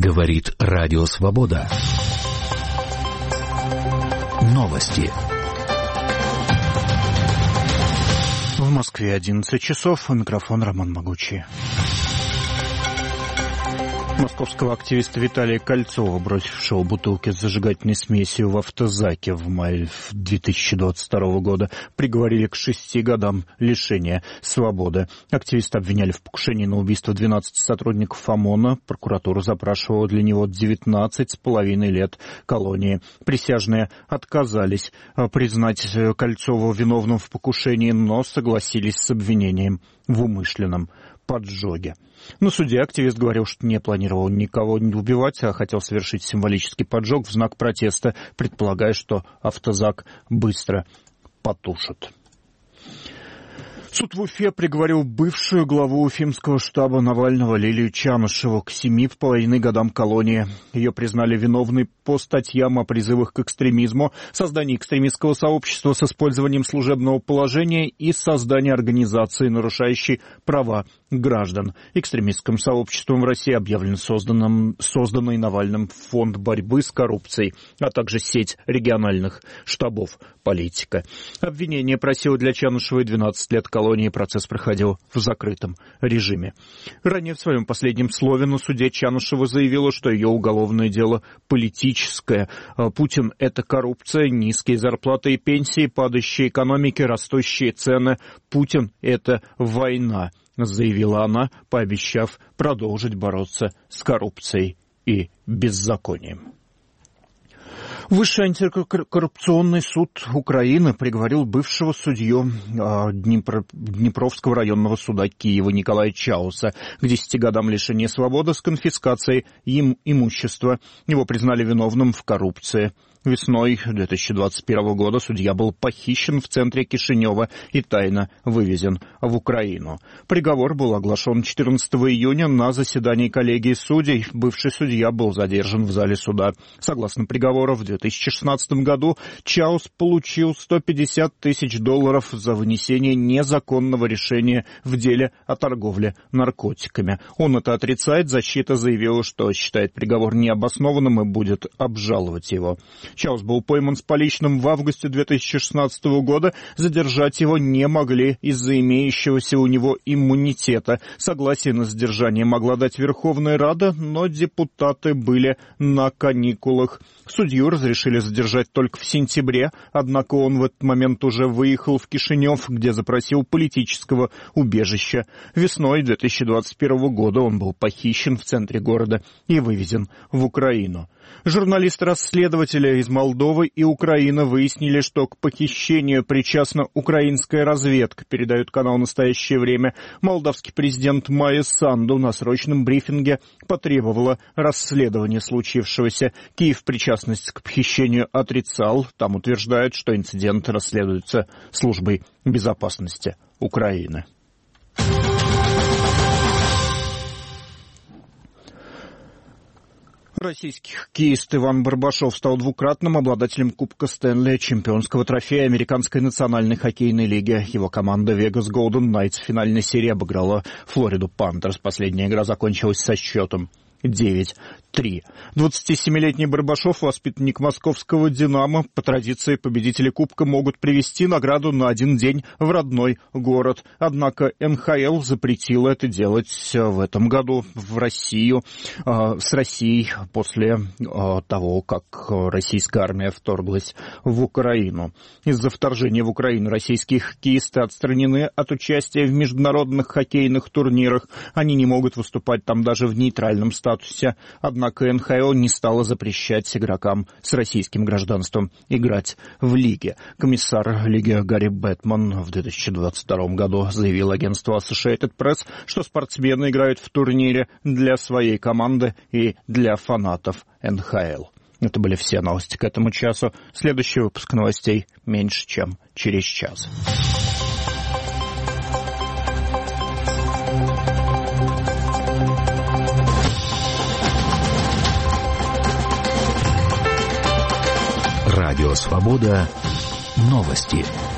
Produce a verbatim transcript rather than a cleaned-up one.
Говорит Радио Свобода. Новости. В Москве одиннадцать часов. У микрофона Роман Могучий. Московского активиста Виталия Кольцова, бросившего бутылки с зажигательной смесью в автозаке в мае две тысячи двадцать второго года, приговорили к шести годам лишения свободы. Активиста обвиняли в покушении на убийство двенадцати сотрудников ОМОНа. Прокуратура запрашивала для него девятнадцать с половиной лет колонии. Присяжные отказались признать Кольцова виновным в покушении, но согласились с обвинением в умышленном поджоге. На суде активист говорил, что не планировал никого не убивать, а хотел совершить символический поджог в знак протеста, предполагая, что автозак быстро потушат. Суд в Уфе приговорил бывшую главу уфимского штаба Навального Лилию Чанышеву к семи с половиной годам колонии. Ее признали виновной по статьям о призывах к экстремизму, создании экстремистского сообщества с использованием служебного положения и создании организации, нарушающей права граждан. Экстремистским сообществом в России объявлен созданным, созданный Навальным фонд борьбы с коррупцией, а также сеть региональных штабов политика. Обвинение просило для Чанышевой двенадцать лет колонии. Процесс проходил в закрытом режиме. Ранее в своем последнем слове на суде Чанышева заявила, что ее уголовное дело политическое. Путин — это коррупция, низкие зарплаты и пенсии, падающие экономики, растущие цены. Путин — это война, заявила она, пообещав продолжить бороться с коррупцией и беззаконием. Высший антикоррупционный суд Украины приговорил бывшего судью Днепр... Днепровского районного суда Киева Николая Чауса к десяти годам лишения свободы с конфискацией им имущества. Его признали виновным в коррупции. Весной две тысячи двадцать первого года судья был похищен в центре Кишинева и тайно вывезен в Украину. Приговор был оглашен четырнадцатого июня на заседании коллегии судей. Бывший судья был задержан в зале суда. Согласно приговору, в две тысячи шестнадцатом году Чаус получил сто пятьдесят тысяч долларов за вынесение незаконного решения в деле о торговле наркотиками. Он это отрицает. Защита заявила, что считает приговор необоснованным и будет обжаловать его. Чаус был пойман с поличным в августе две тысячи шестнадцатого года. Задержать его не могли из-за имеющегося у него иммунитета. Согласие на задержание могла дать Верховная Рада, но депутаты были на каникулах. Судью разрешили задержать только в сентябре, однако он в этот момент уже выехал в Кишинев, где запросил политического убежища. Весной две тысячи двадцать первого года он был похищен в центре города и вывезен в Украину. Журналисты-расследователи из Молдовы и Украины выяснили, что к похищению причастна украинская разведка, передает канал «Настоящее время». Молдавский президент Майя Санду на срочном брифинге потребовала расследования случившегося. Киев причастность к похищению отрицал. Там утверждают, что инцидент расследуется службой безопасности Украины. Российский хоккеист Иван Барбашов стал двукратным обладателем Кубка Стэнли, чемпионского трофея Американской национальной хоккейной лиги. Его команда Vegas Golden Knights в финальной серии обыграла Флориду Пантерс. Последняя игра закончилась со счетом девять три. двадцатисемилетний Барбашов, воспитанник московского «Динамо», по традиции победители Кубка могут привезти награду на один день в родной город. Однако эн ха эл запретила это делать в этом году в Россию, э, с Россией после э, того, как российская армия вторглась в Украину. Из-за вторжения в Украину российские хоккеисты отстранены от участия в международных хоккейных турнирах. Они не могут выступать там даже в нейтральном статусе. Однако эн ха эл не стала запрещать игрокам с российским гражданством играть в лиге. Комиссар лиги Гарри Бэтман в две тысячи двадцать втором году заявил агентству Associated Press, что спортсмены играют в турнире для своей команды и для фанатов эн ха эл. Это были все новости к этому часу. Следующий выпуск новостей меньше, чем через час. Радио Свобода. Новости.